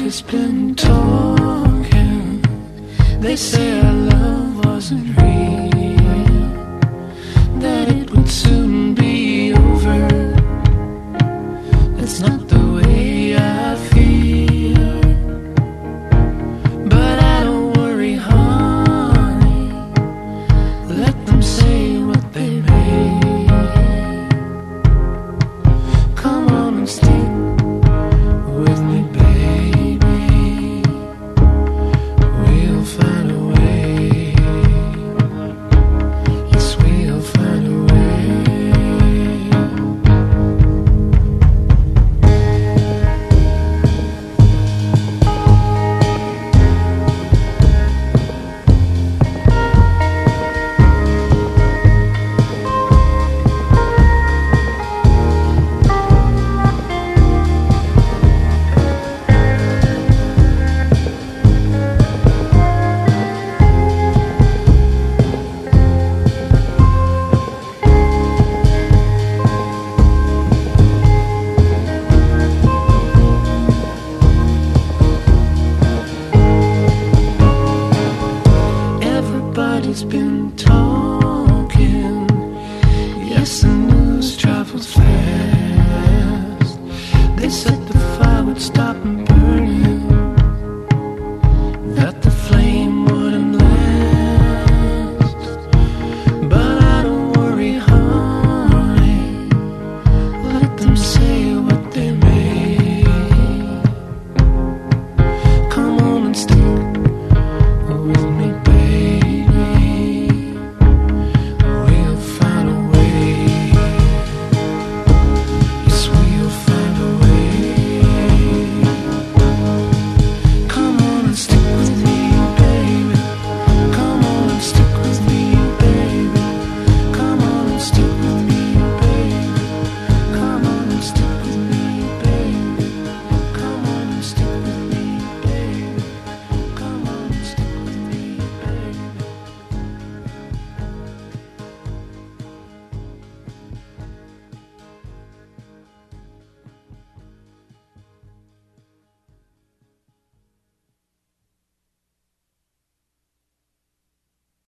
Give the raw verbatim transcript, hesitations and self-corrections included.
Everybody's been talking. They say our love wasn't real, that it would soon be over. It's not the way I feel, but I don't worry, honey. Let them say what they may. Come on and stick with me, baby. We'll find a way. Yes, we'll find a way. Everybody's been talking. Yes, the news travels fast. They said the fire would stop and burn.